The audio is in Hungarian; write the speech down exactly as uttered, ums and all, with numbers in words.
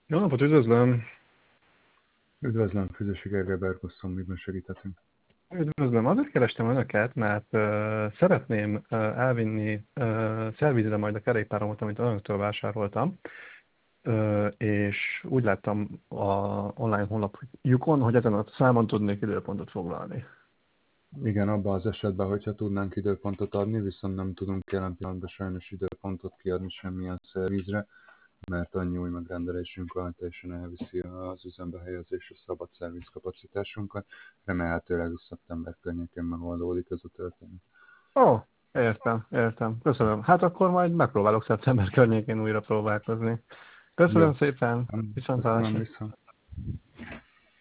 Jó napot, üdvözlöm! Üdvözlöm, Füzesi Gergely Bergosszon, miben segíthetünk? Üdvözlöm! Azért kerestem Önöket, mert uh, szeretném uh, elvinni uh, szervizre majd a kerékpáromat, amit Önöktől vásároltam, uh, és úgy láttam a online honlapjukon, hogy ezen a számon tudnék időpontot foglalni. Igen, abban az esetben, hogyha tudnánk időpontot adni, viszont nem tudunk jelen pillanatban sajnos időpontot kiadni semmilyen szervizre, mert annyi új megrendelésünk van, teljesen elviszi az üzembe helyezésre szabad szervizkapacitásunkat. Remélhetőleg szeptember környékén megoldódik ez a történet. Ó, értem, értem. Köszönöm. Hát akkor majd megpróbálok szeptember környékén újra próbálkozni. Köszönöm Jó, szépen, köszönöm viszontlátásra. viszont.